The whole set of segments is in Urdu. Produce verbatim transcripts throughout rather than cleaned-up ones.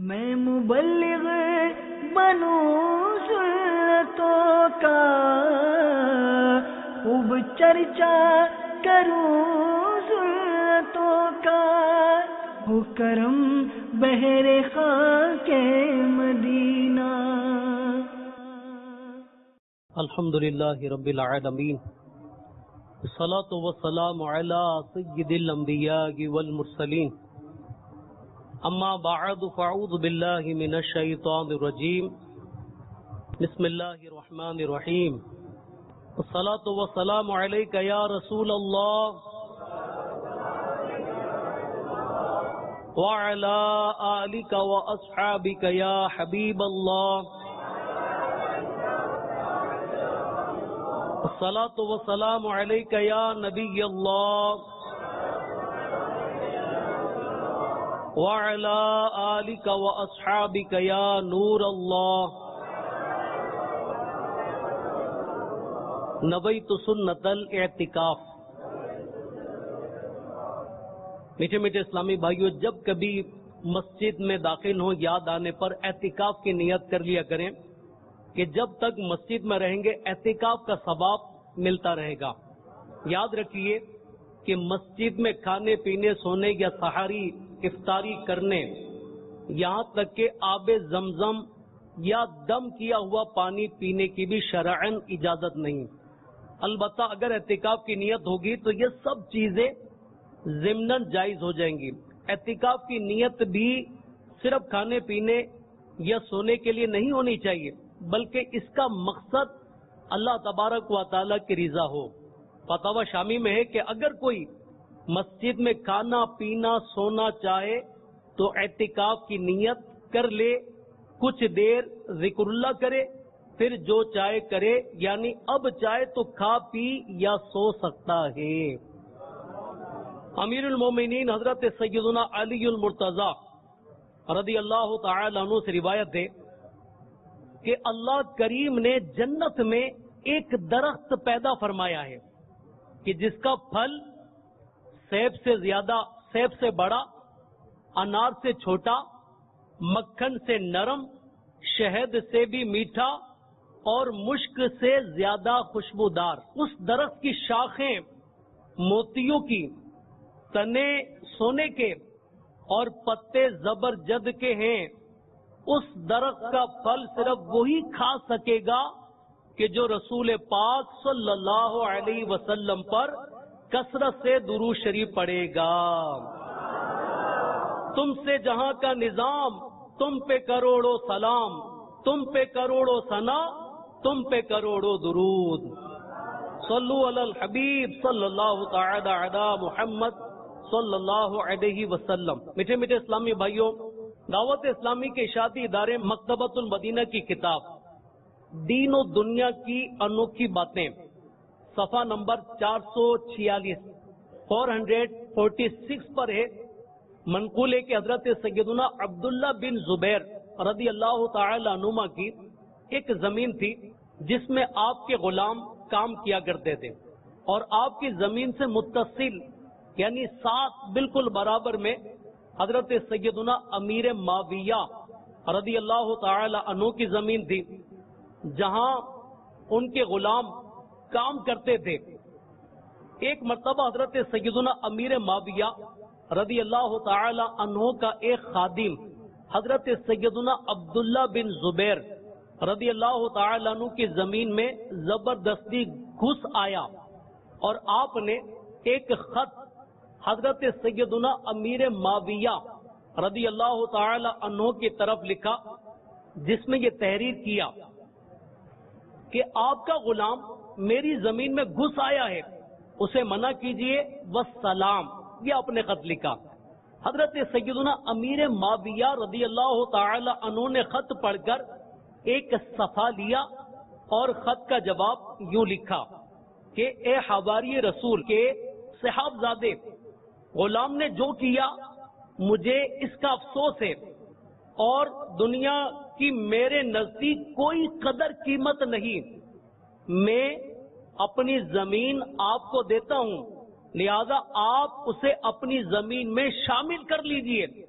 میں مبلغ بنوں سنتوں کا، خوب چرچا کروں سنتوں کا، ہو کرم بہر خاک مدینہ۔ الحمدللہ رب العالمین، الصلاۃ والسلام علی سید الانبیاء والمرسلین، اما بعد فاعوذ باللہ من الشیطان الرجیم، بسم اللہ الرحمن الرحیم، الصلاۃ والسلام علیک یا رسول اللہ وعلی آلک واصحابک یا حبیب اللہ، الصلاۃ والسلام علیک یا نبی اللہ وعلی آلک واصحابک یا نور اللہ، نویت سنت الاعتکاف۔ میٹھے میٹھے اسلامی بھائیوں، جب کبھی مسجد میں داخل ہوں یاد آنے پر اعتکاف کی نیت کر لیا کریں کہ جب تک مسجد میں رہیں گے اعتکاف کا ثواب ملتا رہے گا۔ یاد رکھیے کہ مسجد میں کھانے پینے، سونے یا سحری افطاری کرنے، یہاں تک کہ آب زمزم یا دم کیا ہوا پانی پینے کی بھی شرعاً اجازت نہیں۔ البتہ اگر اعتکاف کی نیت ہوگی تو یہ سب چیزیں ضمناً جائز ہو جائیں گی۔ اعتکاف کی نیت بھی صرف کھانے پینے یا سونے کے لیے نہیں ہونی چاہیے، بلکہ اس کا مقصد اللہ تبارک و تعالیٰ کی رضا ہو۔ فتاوی شامی میں ہے کہ اگر کوئی مسجد میں کھانا پینا سونا چاہے تو اعتکاف کی نیت کر لے، کچھ دیر ذکر اللہ کرے، پھر جو چاہے کرے، یعنی اب چاہے تو کھا پی یا سو سکتا ہے۔ امیر المومنین حضرت سیدنا علی المرتضی رضی اللہ تعالی عنہ سے روایت ہے کہ اللہ کریم نے جنت میں ایک درخت پیدا فرمایا ہے کہ جس کا پھل سیب سے زیادہ، سیب سے بڑا، انار سے چھوٹا، مکھن سے نرم، شہد سے بھی میٹھا اور مشک سے زیادہ خوشبودار۔ اس درخت کی شاخیں موتیوں کی، تنے سونے کے اور پتے زبرجد کے ہیں۔ اس درخت کا پھل صرف وہی کھا سکے گا کہ جو رسول پاک صلی اللہ علیہ وسلم پر کثرت سے درود شریف پڑھے گا۔ تم سے جہاں کا نظام، تم پہ کروڑوں سلام، تم پہ کروڑوں ثنا، تم پہ کروڑوں درود۔ صلو علی الحبیب صلی اللہ تعالی علی محمد صلی اللہ علیہ وسلم۔ میٹھے میٹھے اسلامی بھائیوں، دعوت اسلامی کے اشاعتی ادارے مکتبۃ المدینہ کی کتاب دین و دنیا کی انوکھی باتیں، صفحہ نمبر چار سو چھیالیس، فور ہنڈریڈ فورٹی سکس پر ہے، منقول ہے کہ حضرت سیدنا عبداللہ بن زبیر رضی اللہ تعالی عنہما کی ایک زمین تھی جس میں آپ کے غلام کام کیا کرتے تھے، اور آپ کی زمین سے متصل یعنی ساتھ بالکل برابر میں حضرت سیدنا امیر معاویہ رضی اللہ تعالی عنہ کی زمین تھی جہاں ان کے غلام کام کرتے تھے۔ ایک مرتبہ حضرت سیدنا امیر معاویہ رضی اللہ تعالی عنہ کا ایک خادم حضرت سیدنا عبداللہ بن زبیر رضی اللہ تعالی عنہ کی زمین میں زبردستی گھس آیا اور آپ نے ایک خط حضرت سیدنا امیر معاویہ رضی اللہ تعالی عنہ کی طرف لکھا، جس میں یہ تحریر کیا کہ آپ کا غلام میری زمین میں گھس آیا ہے، اسے منع کیجئے، والسلام، یہ اپنے خط لکھا۔ حضرت سیدنا امیر معاویہ رضی اللہ تعالی عنہ نے خط پڑھ کر ایک صفحہ لیا اور خط کا جواب یوں لکھا کہ اے حواری رسول کے صحابزادے، غلام نے جو کیا مجھے اس کا افسوس ہے، اور دنیا کی میرے نزدیک کوئی قدر قیمت نہیں، میں اپنی زمین آپ کو دیتا ہوں، لہذا آپ اسے اپنی زمین میں شامل کر لیجئے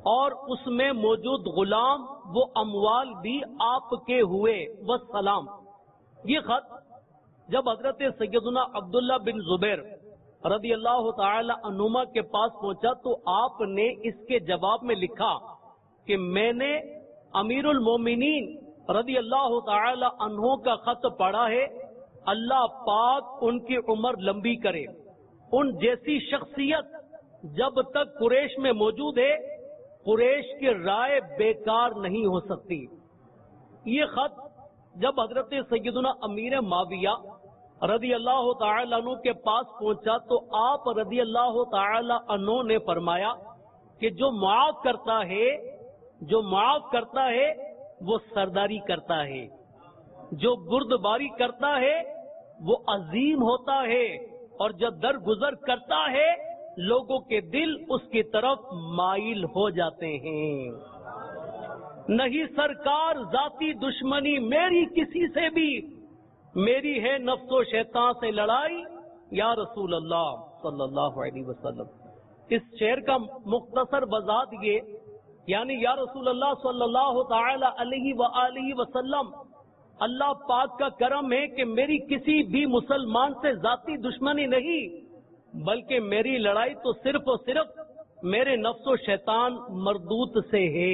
اور اس میں موجود غلام وہ اموال بھی آپ کے ہوئے والسلام. یہ خط جب حضرت سیدنا عبداللہ بن زبیر رضی اللہ تعالی عنہما کے پاس پہنچا تو آپ نے اس کے جواب میں لکھا کہ میں نے امیر المومنین رضی اللہ تعالی عنہ کا خط پڑھا ہے، اللہ پاک ان کی عمر لمبی کرے. ان جیسی شخصیت جب تک قریش میں موجود ہے قریش کی رائے بیکار نہیں ہو سکتی. یہ خط جب حضرت سیدنا امیر معاویہ رضی اللہ تعالی عنہ کے پاس پہنچا تو آپ رضی اللہ تعالی عنہ نے فرمایا کہ جو معاف کرتا ہے جو معاف کرتا ہے وہ سرداری کرتا ہے، جو بردباری کرتا ہے وہ عظیم ہوتا ہے، اور جب درگزر کرتا ہے لوگوں کے دل اس کی طرف مائل ہو جاتے ہیں. نہیں سرکار ذاتی دشمنی میری کسی سے بھی، میری ہے نفس و شیطان سے لڑائی یا رسول اللہ صلی اللہ علیہ وسلم. اس شعر کا مختصر وضاحت یہ یعنی یا رسول اللہ صلی اللہ تعالی علیہ وآلہ وسلم، اللہ پاک کا کرم ہے کہ میری کسی بھی مسلمان سے ذاتی دشمنی نہیں، بلکہ میری لڑائی تو صرف اور صرف میرے نفس و شیطان مردود سے ہے.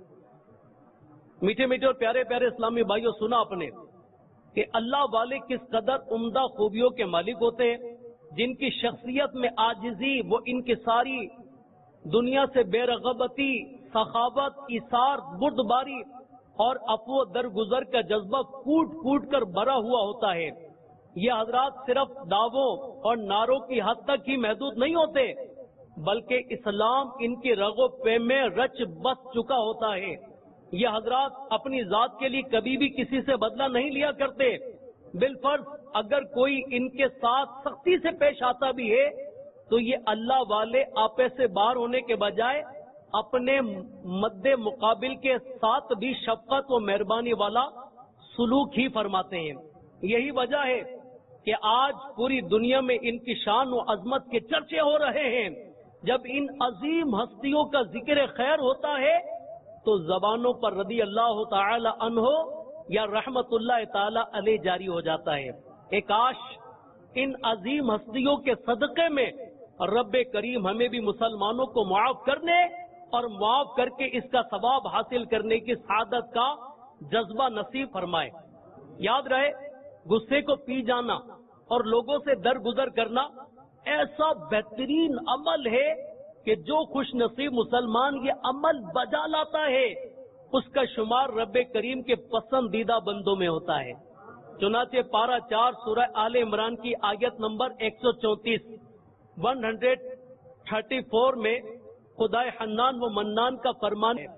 میٹھے میٹھے اور پیارے پیارے اسلامی بھائیوں، سنا آپ نے کہ اللہ والے کس قدر عمدہ خوبیوں کے مالک ہوتے ہیں، جن کی شخصیت میں عاجزی، وہ انکساری، دنیا سے بے رغبتی، سخاوت، ایثار، بردباری اور عفو درگزر کا جذبہ کوٹ کوٹ کر بھرا ہوا ہوتا ہے. یہ حضرات صرف دعووں اور نعروں کی حد تک ہی محدود نہیں ہوتے، بلکہ اسلام ان کی رگ و پے میں رچ بس چکا ہوتا ہے. یہ حضرات اپنی ذات کے لیے کبھی بھی کسی سے بدلہ نہیں لیا کرتے، بالفرض اگر کوئی ان کے ساتھ سختی سے پیش آتا بھی ہے تو یہ اللہ والے آپے سے باہر ہونے کے بجائے اپنے مد مقابل کے ساتھ بھی شفقت و مہربانی والا سلوک ہی فرماتے ہیں. یہی وجہ ہے کہ آج پوری دنیا میں ان کی شان و عظمت کے چرچے ہو رہے ہیں. جب ان عظیم ہستیوں کا ذکر خیر ہوتا ہے تو زبانوں پر رضی اللہ تعالی عنہ یا رحمت اللہ تعالی علیہ جاری ہو جاتا ہے. ایک کاش ان عظیم ہستیوں کے صدقے میں رب کریم ہمیں بھی مسلمانوں کو معاف کرنے اور معاف کر کے اس کا ثواب حاصل کرنے کی سعادت کا جذبہ نصیب فرمائے. یاد رہے، غصے کو پی جانا اور لوگوں سے درگزر کرنا ایسا بہترین عمل ہے کہ جو خوش نصیب مسلمان یہ عمل بجا لاتا ہے اس کا شمار رب کریم کے پسندیدہ بندوں میں ہوتا ہے. چنانچہ پارہ چار سورہ آل عمران کی آیت نمبر ایک سو چونتیس ون ہنڈریڈ تھرٹی فور میں خدائے حنان و منان کا فرمان ہے،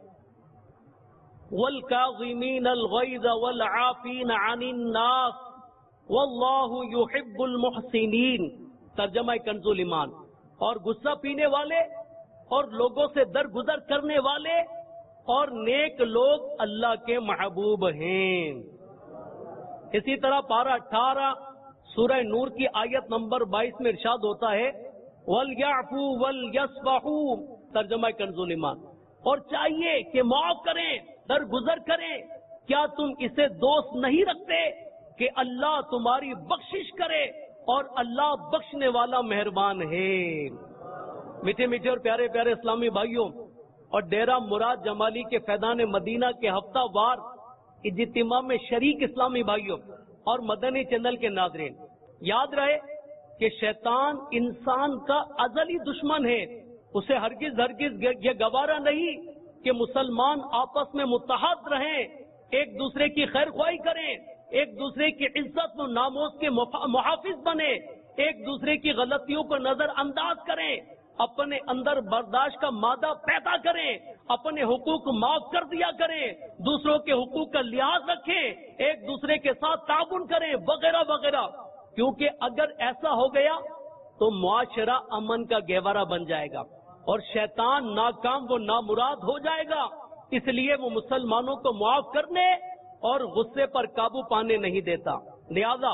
وَالْكَاظِمِينَ الْغَيْظَ وَالْعَافِينَ عَنِ النَّاسِ وَاللَّهُ يُحِبُّ الْمُحْسِنِينَ. ترجمہ کنز الایمان. اور غصہ پینے والے اور لوگوں سے درگزر کرنے والے اور نیک لوگ اللہ کے محبوب ہیں. اسی طرح پارہ اٹھارہ سورہ نور کی آیت نمبر بائیس میں ارشاد ہوتا ہے وَلْيَعْفُوا وَلْيَصْفَحُوا. ترجمہ کنز الایمان. اور چاہیے کہ معاف کریں، درگزر کریں. کیا تم اسے دوست نہیں رکھتے کہ اللہ تمہاری بخشش کرے اور اللہ بخشنے والا مہربان ہے. میٹھے میٹھے اور پیارے پیارے اسلامی بھائیوں اور ڈیرہ مراد جمالی کے فیضان مدینہ کے ہفتہ وار اجتماع میں شریک اسلامی بھائیوں اور مدنی چینل کے ناظرین، یاد رہے کہ شیطان انسان کا ازلی دشمن ہے. اسے ہرگز ہرگز یہ گوارا نہیں کہ مسلمان آپس میں متحد رہیں، ایک دوسرے کی خیر خواہی کریں، ایک دوسرے کی عزت و ناموس کے محافظ بنے، ایک دوسرے کی غلطیوں کو نظر انداز کریں، اپنے اندر برداشت کا مادہ پیدا کریں، اپنے حقوق معاف کر دیا کریں، دوسروں کے حقوق کا لحاظ رکھیں، ایک دوسرے کے ساتھ تعاون کریں وغیرہ وغیرہ. کیونکہ اگر ایسا ہو گیا تو معاشرہ امن کا گہوارہ بن جائے گا اور شیطان ناکام و نامراد ہو جائے گا. اس لیے وہ مسلمانوں کو معاف کرنے اور غصے پر قابو پانے نہیں دیتا. لہذا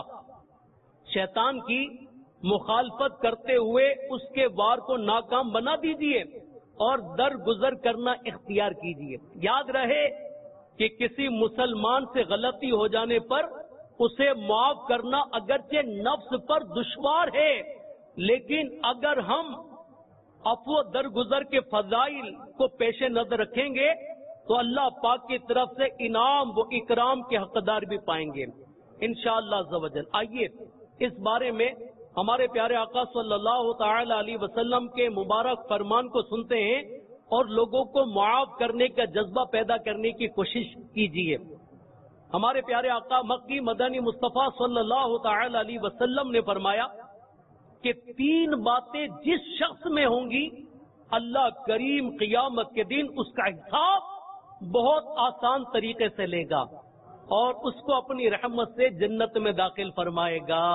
شیطان کی مخالفت کرتے ہوئے اس کے وار کو ناکام بنا دیجئے اور درگزر کرنا اختیار کیجیے. یاد رہے کہ کسی مسلمان سے غلطی ہو جانے پر اسے معاف کرنا اگرچہ نفس پر دشوار ہے، لیکن اگر ہم عفو درگزر کے فضائل کو پیش نظر رکھیں گے تو اللہ پاک کی طرف سے انعام و اکرام کے حقدار بھی پائیں گے انشاءاللہ عز و جل. آئیے اس بارے میں ہمارے پیارے آقا صلی اللہ تعالی علیہ وسلم کے مبارک فرمان کو سنتے ہیں اور لوگوں کو معاف کرنے کا جذبہ پیدا کرنے کی کوشش کیجیے. ہمارے پیارے آقا مکی مدنی مصطفیٰ صلی اللہ تعالی علیہ وسلم نے فرمایا کہ تین باتیں جس شخص میں ہوں گی اللہ کریم قیامت کے دن اس کا حساب بہت آسان طریقے سے لے گا اور اس کو اپنی رحمت سے جنت میں داخل فرمائے گا.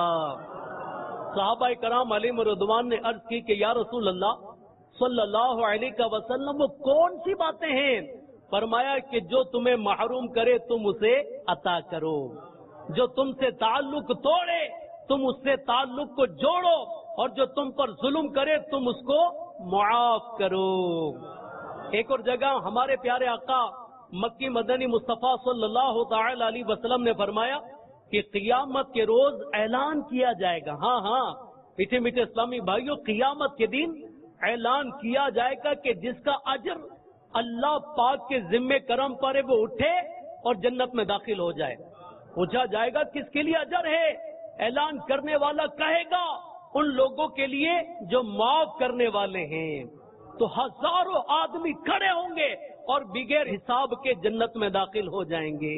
صحابہ کرام علیہ رضوان نے عرض کی کہ یا رسول اللہ صلی اللہ علیہ وسلم وہ کون سی باتیں ہیں؟ فرمایا کہ جو تمہیں محروم کرے تم اسے عطا کرو، جو تم سے تعلق توڑے تم اس سے تعلق کو جوڑو، اور جو تم پر ظلم کرے تم اس کو معاف کرو. ایک اور جگہ ہمارے پیارے آقا مکی مدنی مصطفیٰ صلی اللہ تعالی علیہ وسلم نے فرمایا کہ قیامت کے روز اعلان کیا جائے گا. ہاں ہاں میٹھے میٹھے اسلامی بھائیوں، قیامت کے دن اعلان کیا جائے گا کہ جس کا اجر اللہ پاک کے ذمہ کرم پر ہے وہ اٹھے اور جنت میں داخل ہو جائے. پوچھا جائے گا کس کے لیے اجر ہے؟ اعلان کرنے والا کہے گا ان لوگوں کے لیے جو معاف کرنے والے ہیں. تو ہزاروں آدمی کھڑے ہوں گے اور بغیر حساب کے جنت میں داخل ہو جائیں گے.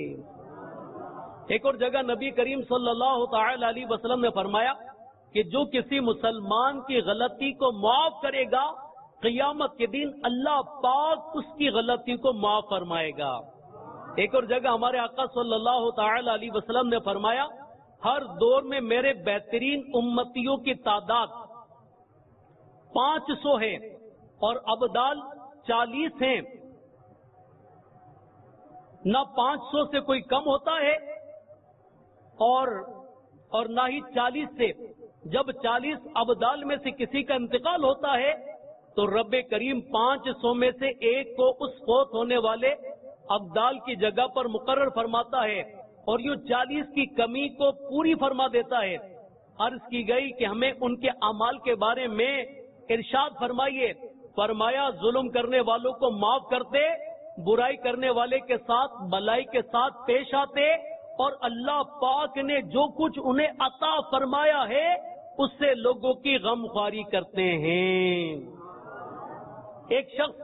ایک اور جگہ نبی کریم صلی اللہ تعالی علیہ وسلم نے فرمایا کہ جو کسی مسلمان کی غلطی کو معاف کرے گا قیامت کے دن اللہ پاک اس کی غلطی کو معاف فرمائے گا. ایک اور جگہ ہمارے آقا صلی اللہ تعالی علیہ وسلم نے فرمایا ہر دور میں میرے بہترین امتیوں کی تعداد پانچ سو ہے اور ابدال چالیس ہیں. نہ پانچ سو سے کوئی کم ہوتا ہے اور اور نہ ہی چالیس سے. جب چالیس ابدال میں سے کسی کا انتقال ہوتا ہے تو رب کریم پانچ سو میں سے ایک کو اس فوت ہونے والے ابدال کی جگہ پر مقرر فرماتا ہے اور یوں چالیس کی کمی کو پوری فرما دیتا ہے. عرض کی گئی کہ ہمیں ان کے اعمال کے بارے میں ارشاد فرمائیے. فرمایا ظلم کرنے والوں کو معاف کرتے، برائی کرنے والے کے ساتھ بلائی کے ساتھ پیش آتے، اور اللہ پاک نے جو کچھ انہیں عطا فرمایا ہے اس سے لوگوں کی غمخواری کرتے ہیں. ایک شخص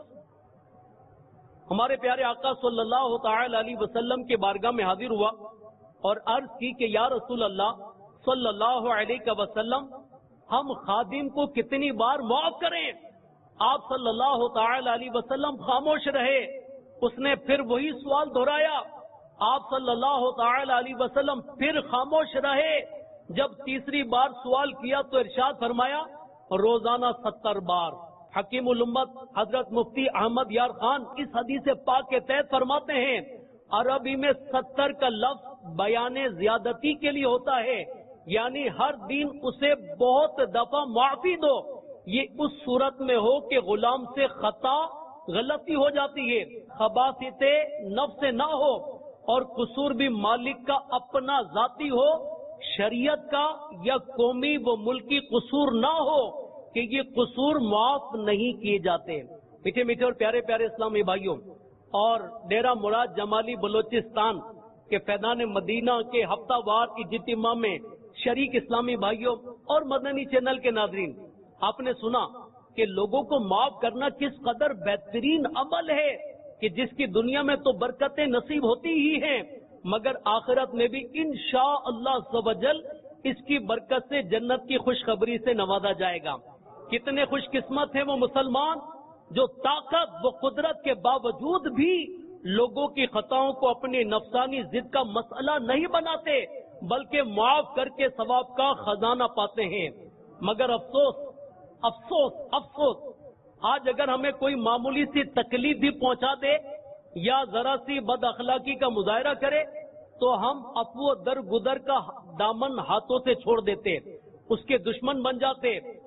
ہمارے پیارے آقا صلی اللہ تعالی علیہ وسلم کے بارگاہ میں حاضر ہوا اور عرض کی کہ یا رسول اللہ صلی اللہ علیہ وسلم ہم خادم کو کتنی بار معاف کریں؟ آپ صلی اللہ تعالی علیہ وسلم خاموش رہے. اس نے پھر وہی سوال دہرایا. آپ صلی اللہ تعالی علیہ وسلم پھر خاموش رہے. جب تیسری بار سوال کیا تو ارشاد فرمایا روزانہ ستر بار. حکیم الامت حضرت مفتی احمد یار خان اس حدیث پاک کے تحت فرماتے ہیں عربی میں ستر کا لفظ بیان زیادتی کے لیے ہوتا ہے، یعنی ہر دن اسے بہت دفعہ معافی دو. یہ اس صورت میں ہو کہ غلام سے خطا غلطی ہو جاتی ہے، خباثت نفس نہ ہو اور قصور بھی مالک کا اپنا ذاتی ہو، شریعت کا یا قومی و ملکی قصور نہ ہو کہ یہ قصور معاف نہیں کیے جاتے. میٹھے میٹھے اور پیارے پیارے اسلامی بھائیوں، اور ڈیرہ مراد جمالی بلوچستان کے فیضان مدینہ کے ہفتہ وار اجتماع میں شریک اسلامی بھائیوں اور مدنی چینل کے ناظرین، آپ نے سنا کہ لوگوں کو معاف کرنا کس قدر بہترین عمل ہے کہ جس کی دنیا میں تو برکتیں نصیب ہوتی ہی ہیں مگر آخرت میں بھی انشاءاللہ عز و جل اس کی برکت سے جنت کی خوشخبری سے نوازا جائے گا. کتنے خوش قسمت ہیں وہ مسلمان جو طاقت و قدرت کے باوجود بھی لوگوں کی خطاؤں کو اپنی نفسانی ضد کا مسئلہ نہیں بناتے بلکہ معاف کر کے ثواب کا خزانہ پاتے ہیں. مگر افسوس افسوس افسوس آج اگر ہمیں کوئی معمولی سی تکلیف بھی پہنچا دے یا ذرا سی بد اخلاقی کا مظاہرہ کرے تو ہم عفو درگزر کا دامن ہاتھوں سے چھوڑ دیتے، اس کے دشمن بن جاتے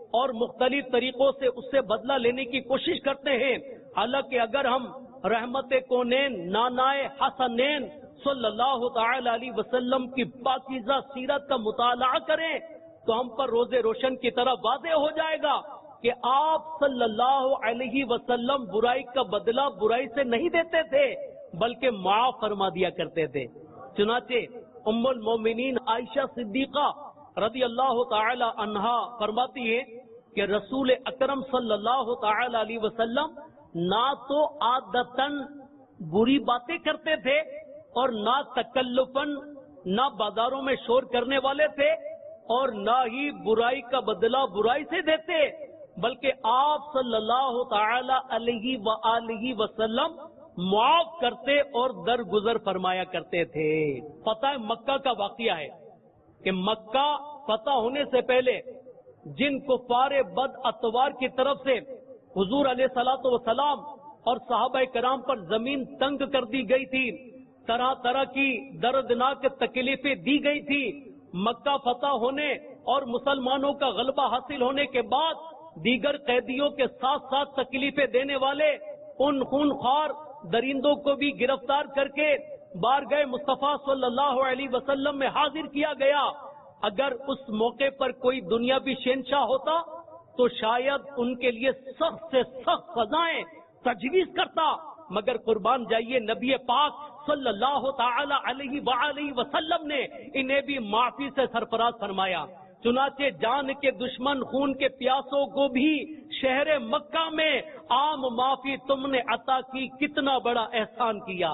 اور مختلف طریقوں سے اس سے بدلہ لینے کی کوشش کرتے ہیں. حالانکہ اگر ہم رحمت کونین نانائے حسنین صلی اللہ تعالی علیہ وسلم کی پاکیزہ سیرت کا مطالعہ کریں تو ہم پر روز روشن کی طرح واضح ہو جائے گا کہ آپ صلی اللہ علیہ وسلم برائی کا بدلہ برائی سے نہیں دیتے تھے بلکہ معاف فرما دیا کرتے تھے. چنانچہ ام المومنین عائشہ صدیقہ رضی اللہ تعالی عنہا فرماتی ہے کہ رسول اکرم صلی اللہ تعالی علیہ وسلم نہ تو عادتاً بری باتیں کرتے تھے اور نہ تکلفاً نہ بازاروں میں شور کرنے والے تھے اور نہ ہی برائی کا بدلہ برائی سے دیتے، بلکہ آپ صلی اللہ تعالی علیہ وآلہ وسلم معاف کرتے اور درگزر فرمایا کرتے تھے. فتح مکہ کا واقعہ ہے کہ مکہ فتح ہونے سے پہلے جن کفار بد اتوار کی طرف سے حضور علیہ الصلوۃ والسلام اور صحابہ کرام پر زمین تنگ کر دی گئی تھی، طرح طرح کی دردناک تکلیفیں دی گئی تھی، مکہ فتح ہونے اور مسلمانوں کا غلبہ حاصل ہونے کے بعد دیگر قیدیوں کے ساتھ ساتھ تکلیفیں دینے والے ان خونخوار درندوں کو بھی گرفتار کر کے بارگاہ مصطفیٰ صلی اللہ علیہ وسلم میں حاضر کیا گیا. اگر اس موقع پر کوئی دنیاوی شہنشاہ ہوتا تو شاید ان کے لیے سخت سے سخت سزائیں تجویز کرتا، مگر قربان جائیے نبی پاک صلی اللہ تعالی علیہ وآلہ وسلم نے انہیں بھی معافی سے سرفراز فرمایا. چنانچہ جان کے دشمن خون کے پیاسوں کو بھی شہر مکہ میں عام معافی تم نے عطا کی، کتنا بڑا احسان کیا.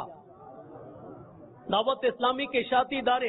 دعوت اسلامی کے اشاعتی ادارے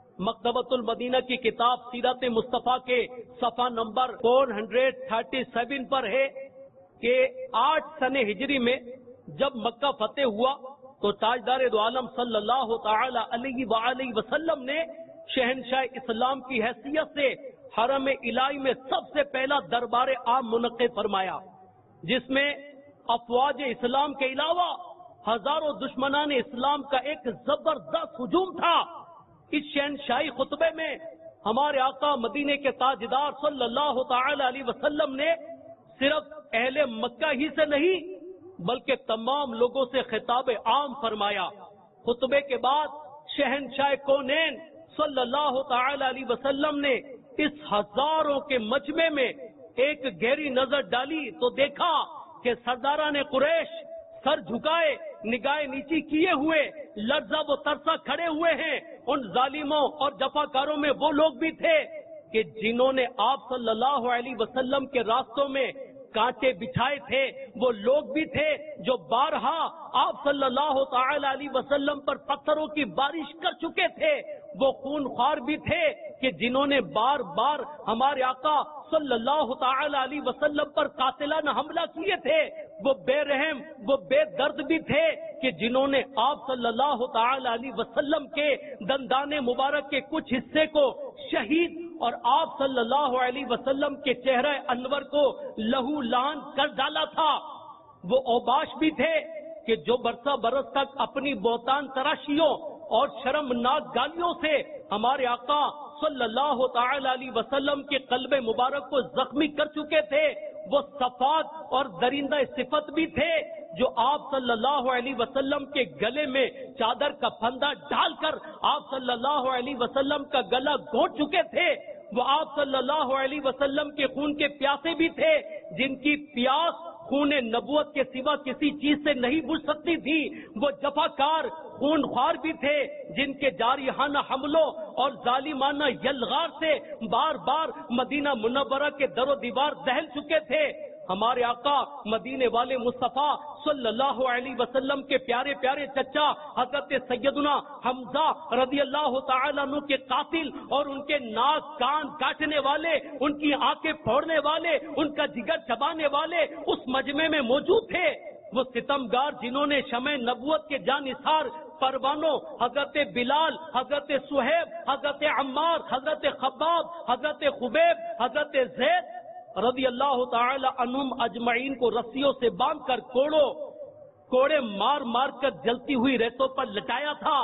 مکتبۃ المدینہ کی کتاب سیرت مصطفیٰ کے صفحہ نمبر چار سو سینتیس پر ہے کہ آٹھ سن ہجری میں جب مکہ فتح ہوا تو تاجدار دو عالم صلی اللہ تعالی علیہ وآلہ وسلم نے شہنشاہ اسلام کی حیثیت سے حرم الہی میں سب سے پہلا دربار عام منعقد فرمایا، جس میں افواج اسلام کے علاوہ ہزاروں دشمنان اسلام کا ایک زبردست ہجوم تھا. اس شہنشاہی خطبے میں ہمارے آقا مدینے کے تاجدار صلی اللہ تعالی علیہ وسلم نے صرف اہل مکہ ہی سے نہیں بلکہ تمام لوگوں سے خطاب عام فرمایا. خطبے کے بعد شہنشاہ کونین صلی اللہ تعالی علیہ وسلم نے اس ہزاروں کے مجمع میں ایک گہری نظر ڈالی تو دیکھا کہ سرداران قریش سر جھکائے نگاہ نیچی کیے ہوئے لرزہ و ترسا کھڑے ہوئے ہیں. ان ظالموں اور جفاکاروں میں وہ لوگ بھی تھے کہ جنہوں نے آپ صلی اللہ علیہ وسلم کے راستوں میں کانٹے بچھائے تھے، وہ لوگ بھی تھے جو بارہا آپ صلی اللہ تعالی علیہ وسلم پر پتھروں کی بارش کر چکے تھے، وہ خون خوار بھی تھے کہ جنہوں نے بار بار ہمارے آقا صلی اللہ تعالی علیہ وسلم پر قاتلانہ حملہ کیے تھے، وہ بے رحم وہ بے درد بھی تھے کہ جنہوں نے آپ صلی اللہ تعالی علیہ وسلم کے دندان مبارک کے کچھ حصے کو شہید اور آپ صلی اللہ علیہ وسلم کے چہرہ انور کو لہو لہان کر ڈالا تھا. وہ اوباش بھی تھے کہ جو برسہ برس تک اپنی بہتان تراشیوں اور شرمناک گالیوں سے ہمارے آقا صلی اللہ تعالی علیہ وسلم کے قلب مبارک کو زخمی کر چکے تھے. وہ صفات اور درندہ صفت بھی تھے جو آپ صلی اللہ علیہ وسلم کے گلے میں چادر کا پھندا ڈال کر آپ صلی اللہ علیہ وسلم کا گلا گھونٹ چکے تھے. وہ آپ صلی اللہ علیہ وسلم کے خون کے پیاسے بھی تھے جن کی پیاس خون نبوت کے سوا کسی چیز سے نہیں بجھ سکتی تھی. وہ جفاکار خون خوار بھی تھے جن کے جارحانہ حملوں اور ظالمانہ یلغار سے بار بار مدینہ منورہ کے در و دیوار دہل چکے تھے. ہمارے آقا مدینے والے مصطفیٰ صلی اللہ علیہ وسلم کے پیارے پیارے چچا حضرت سیدنا حمزہ رضی اللہ تعالیٰ عنہ کے قاتل اور ان کے ناک کان کاٹنے والے، ان کی آنکھیں پھوڑنے والے، ان کا جگر چبانے والے اس مجمع میں موجود تھے. وہ ستمگار جنہوں نے شمع نبوت کے جانثار پروانوں حضرت بلال، حضرت صہیب، حضرت عمار، حضرت خباب، حضرت خبیب، حضرت زید رضی اللہ تعالی عنہم اجمعین کو رسیوں سے باندھ کر کوڑوں کوڑے مار مار کر جلتی ہوئی ریتوں پر لٹایا تھا،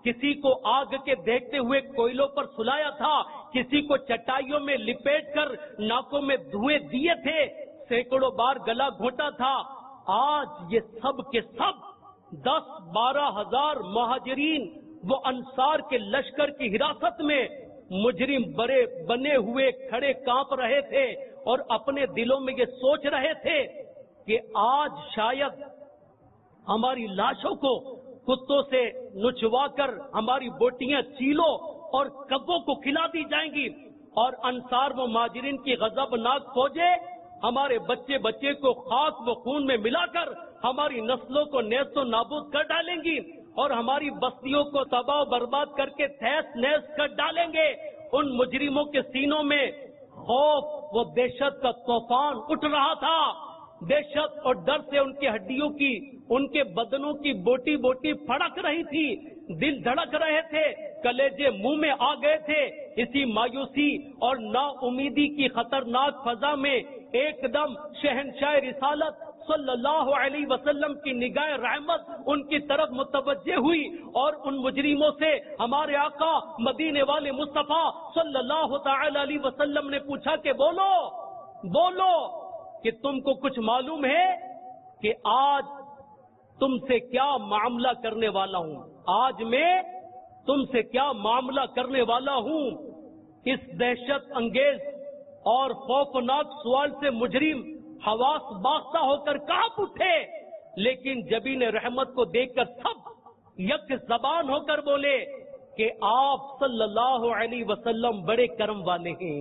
کسی کو آگ کے دیکھتے ہوئے کوئلوں پر سلایا تھا، کسی کو چٹائیوں میں لپیٹ کر ناکوں میں دھوئے دیے تھے، سینکڑوں بار گلا گھونٹا تھا۔ آج یہ سب کے سب دس بارہ ہزار مہاجرین وہ انصار کے لشکر کی حراست میں مجرم بڑے بنے ہوئے کھڑے کانپ رہے تھے اور اپنے دلوں میں یہ سوچ رہے تھے کہ آج شاید ہماری لاشوں کو کتوں سے نچوا کر ہماری بوٹیاں چیلوں اور کبوں کو کھلا دی جائیں گی، اور انصار و مہاجرین کی غضبناک فوجیں ہمارے بچے بچے کو خاک و خون میں ملا کر ہماری نسلوں کو نیست و نابود کر ڈالیں گی اور ہماری بستیوں کو تباہ و برباد کر کے تہس نہس کر ڈالیں گے۔ ان مجرموں کے سینوں میں خوف و دہشت کا طوفان اٹھ رہا تھا، دہشت اور ڈر سے ان کی ہڈیوں کی، ان کے بدنوں کی بوٹی بوٹی پھڑک رہی تھی، دل دھڑک رہے تھے، کلیجے منہ میں آ گئے تھے۔ اسی مایوسی اور نا امیدی کی خطرناک فضا میں ایک دم شہنشاہ رسالت صلی اللہ علیہ وسلم کی نگاہ رحمت ان کی طرف متوجہ ہوئی اور ان مجرموں سے ہمارے آقا مدینے والے مصطفیٰ صلی اللہ تعالی علیہ وسلم نے پوچھا کہ بولو بولو کہ تم کو کچھ معلوم ہے کہ آج تم سے کیا معاملہ کرنے والا ہوں، آج میں تم سے کیا معاملہ کرنے والا ہوں۔ اس دہشت انگیز اور خوفناک سوال سے مجرم حواس باختہ ہو کر کانپ اٹھے، لیکن جبین رحمت کو دیکھ کر سب یک زبان ہو کر بولے کہ آپ صلی اللہ علیہ وسلم بڑے کرم والے ہیں۔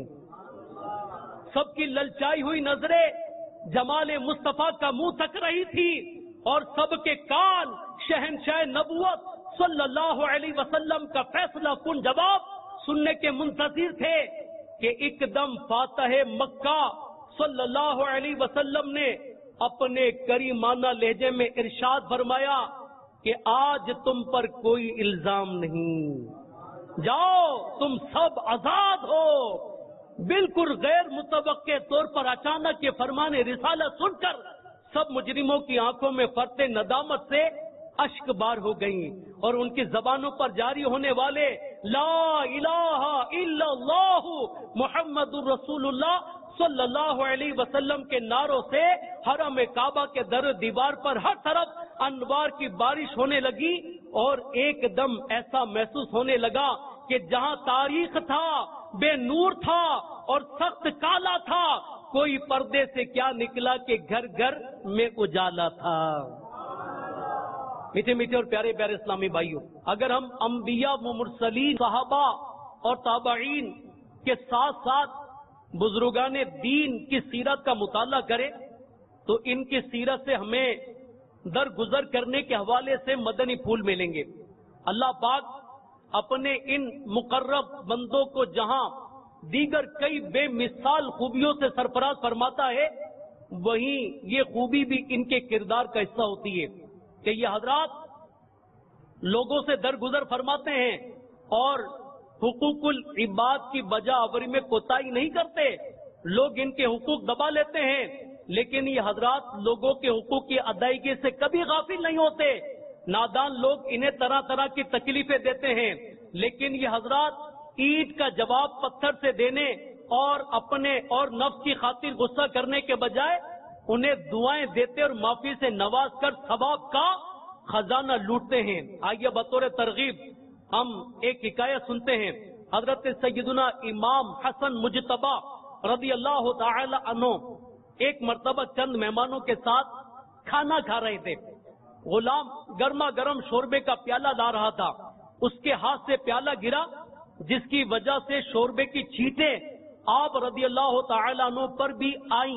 سب کی للچائی ہوئی نظریں جمال مصطفیٰ کا منہ تک رہی تھی اور سب کے کان شہنشاہ نبوت صلی اللہ علیہ وسلم کا فیصلہ کن جواب سننے کے منتظر تھے کہ ایک دم فاتح مکہ صلی اللہ علیہ وسلم نے اپنے کریمانہ لہجے میں ارشاد فرمایا کہ آج تم پر کوئی الزام نہیں، جاؤ تم سب آزاد ہو۔ بالکل غیر متوقع طور پر اچانک یہ فرمان رسالت سن کر سب مجرموں کی آنکھوں میں فرط ندامت سے اشک بار ہو گئیں اور ان کی زبانوں پر جاری ہونے والے لا الہ الا اللہ محمد الرسول اللہ صلی اللہ علیہ وسلم کے نعروں سے حرم کعبہ کے در دیوار پر ہر طرف انوار کی بارش ہونے لگی اور ایک دم ایسا محسوس ہونے لگا کہ جہاں تاریخ تھا، بے نور تھا اور سخت کالا تھا، کوئی پردے سے کیا نکلا کہ گھر گھر میں اجالا تھا۔ میٹھے میٹھے اور پیارے پیارے اسلامی بھائیوں، اگر ہم انبیاء و مرسلین، صحابہ اور تابعین کے ساتھ ساتھ بزرگان دین کی سیرت کا مطالعہ کریں تو ان کی سیرت سے ہمیں درگزر کرنے کے حوالے سے مدنی پھول ملیں گے۔ اللہ پاک اپنے ان مقرب بندوں کو جہاں دیگر کئی بے مثال خوبیوں سے سرفراز فرماتا ہے، وہیں یہ خوبی بھی ان کے کردار کا حصہ ہوتی ہے کہ یہ حضرات لوگوں سے درگزر فرماتے ہیں اور حقوق العباد کی بجا آوری میں کوتاہی نہیں کرتے۔ لوگ ان کے حقوق دبا لیتے ہیں، لیکن یہ حضرات لوگوں کے حقوق کی ادائیگی سے کبھی غافل نہیں ہوتے۔ نادان لوگ انہیں طرح طرح کی تکلیفیں دیتے ہیں، لیکن یہ حضرات اینٹ کا جواب پتھر سے دینے اور اپنے اور نفس کی خاطر غصہ کرنے کے بجائے انہیں دعائیں دیتے اور معافی سے نواز کر ثواب کا خزانہ لوٹتے ہیں۔ آئیے بطور ترغیب ہم ایک حکایت سنتے ہیں۔ حضرت سیدنا امام حسن مجتبی رضی اللہ تعالی عنہ ایک مرتبہ چند مہمانوں کے ساتھ کھانا کھا رہے تھے۔ غلام گرما گرم شوربے کا پیالہ لا رہا تھا، اس کے ہاتھ سے پیالہ گرا جس کی وجہ سے شوربے کی چھینٹیں آپ رضی اللہ تعالی عنہ پر بھی آئیں۔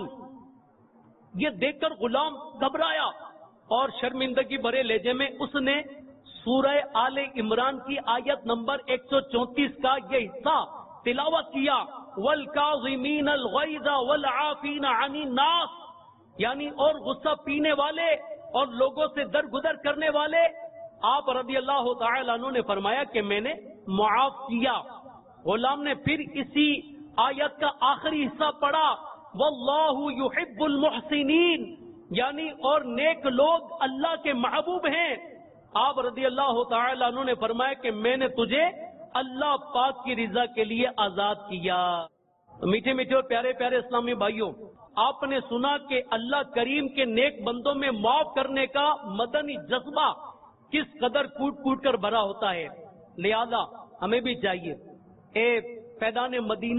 یہ دیکھ کر غلام گھبرایا اور شرمندگی بھرے لہجے میں اس نے سورہ آل عمران کی آیت نمبر ایک سو چونتیس کا یہ حصہ تلاوت کیا، وَالْكَاظِمِينَ الْغَيْظَ وَالْعَافِينَ عَنِ النَّاسِ، یعنی اور غصہ پینے والے اور لوگوں سے درگزر کرنے والے۔ آپ رضی اللہ تعالی عنہ نے فرمایا کہ میں نے معاف کیا۔ غلام نے پھر اسی آیت کا آخری حصہ پڑھا، وَاللَّهُ يُحِبُّ الْمُحْسِنِينَ، یعنی اور نیک لوگ اللہ کے محبوب ہیں۔ آپ رضی اللہ تعالیٰ عنہ نے فرمایا کہ میں نے تجھے اللہ پاک کی رضا کے لیے آزاد کیا۔ میٹھے میٹھے اور پیارے پیارے اسلامی بھائیوں، آپ نے سنا کہ اللہ کریم کے نیک بندوں میں معاف کرنے کا مدنی جذبہ کس قدر کوٹ کوٹ کر بھرا ہوتا ہے، لہذا ہمیں بھی چاہیے اے فیضان مدینہ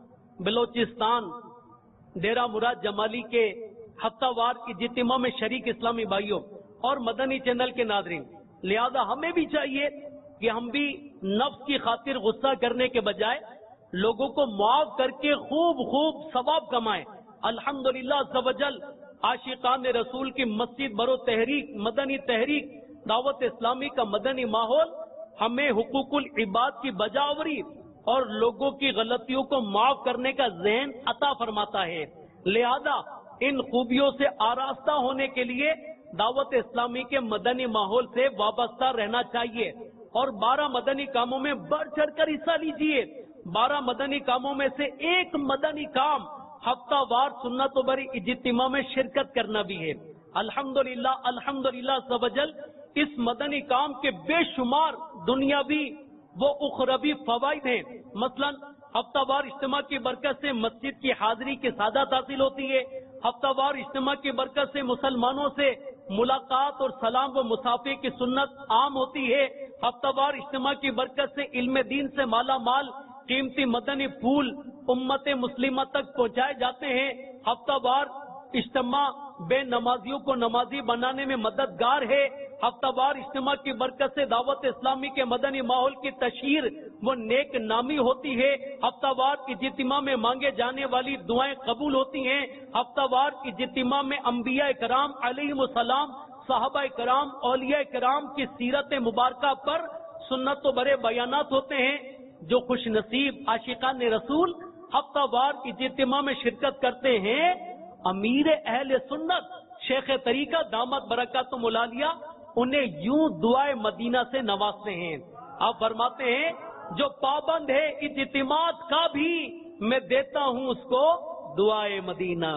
بلوچستان ڈیرہ مراد جمالی کے ہفتہ وار اجتماع میں شریک اسلامی بھائیوں اور مدنی چینل کے ناظرین، لہذا ہمیں بھی چاہیے کہ ہم بھی نفس کی خاطر غصہ کرنے کے بجائے لوگوں کو معاف کر کے خوب خوب ثواب کمائیں۔ الحمدللہ عز و جل عاشقان رسول کی مسجد برو تحریک، مدنی تحریک، دعوت اسلامی کا مدنی ماحول ہمیں حقوق العباد کی بجاوری اور لوگوں کی غلطیوں کو معاف کرنے کا ذہن عطا فرماتا ہے، لہذا ان خوبیوں سے آراستہ ہونے کے لیے دعوت اسلامی کے مدنی ماحول سے وابستہ رہنا چاہیے اور بارہ مدنی کاموں میں بڑھ چڑھ کر حصہ لیجیے۔ بارہ مدنی کاموں میں سے ایک مدنی کام ہفتہ وار سنت و بری اجتماع میں شرکت کرنا بھی ہے۔ الحمدللہ الحمدللہ عز و جل اس مدنی کام کے بے شمار دنیاوی و اخروی فوائد ہیں، مثلا ہفتہ وار اجتماع کی برکت سے مسجد کی حاضری کی سعادت حاصل ہوتی ہے، ہفتہ وار اجتماع کی برکت سے مسلمانوں سے ملاقات اور سلام و مصافحے کی سنت عام ہوتی ہے، ہفتہ وار اجتماع کی برکت سے علم دین سے مالا مال قیمتی مدنی پھول امت مسلمہ تک پہنچائے جاتے ہیں، ہفتہ وار اجتماع بے نمازیوں کو نمازی بنانے میں مددگار ہے، ہفتہ وار اجتماع کی برکت سے دعوت اسلامی کے مدنی ماحول کی تشہیر وہ نیک نامی ہوتی ہے، ہفتہ وار اجتماع میں مانگے جانے والی دعائیں قبول ہوتی ہیں، ہفتہ وار اجتماع میں انبیاء کرام علیہم السلام، صحابہ کرام، اولیاء کرام کی سیرت مبارکہ پر سنت و برے بیانات ہوتے ہیں۔ جو خوش نصیب عاشقان رسول ہفتہ وار اجتماع میں شرکت کرتے ہیں، امیر اہل سنت شیخ طریقہ دامت برکاتہم العالیہ انہیں یوں دعائے مدینہ سے نوازتے ہیں۔ آپ فرماتے ہیں جو پابند ہے اجتماع کا بھی میں دیتا ہوں اس کو دعائے مدینہ۔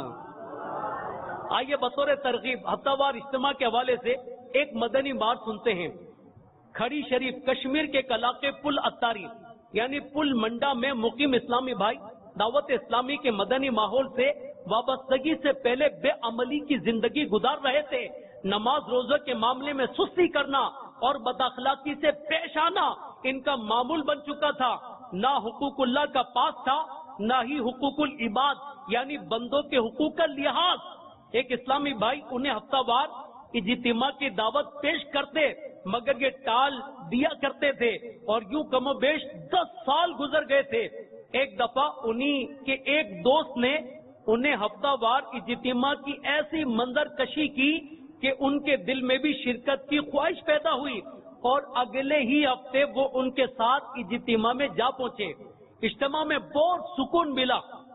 آئیے بطور ترغیب ہفتہ وار اجتماع کے حوالے سے ایک مدنی بات سنتے ہیں۔ کھڑی شریف کشمیر کے علاقے پل اتاری یعنی پل منڈا میں مقیم اسلامی بھائی دعوت اسلامی کے مدنی ماحول سے وابستگی سے پہلے بے عملی کی زندگی گزار رہے تھے۔ نماز روزہ کے معاملے میں سستی کرنا اور بد اخلاقی سے پیش آنا ان کا معمول بن چکا تھا، نہ حقوق اللہ کا پاس تھا نہ ہی حقوق العباد یعنی بندوں کے حقوق کا لحاظ۔ ایک اسلامی بھائی انہیں ہفتہ وار اجتماع کی دعوت پیش کرتے مگر یہ ٹال دیا کرتے تھے اور یوں کم و بیش دس سال گزر گئے تھے۔ ایک دفعہ انہی کے ایک دوست نے انہیں ہفتہ وار اجتماع کی ایسی منظر کشی کی کہ ان کے دل میں بھی شرکت کی خواہش پیدا ہوئی اور اگلے ہی ہفتے وہ ان کے ساتھ اجتماع میں جا پہنچے۔ اجتماع میں بہت سکون ملا،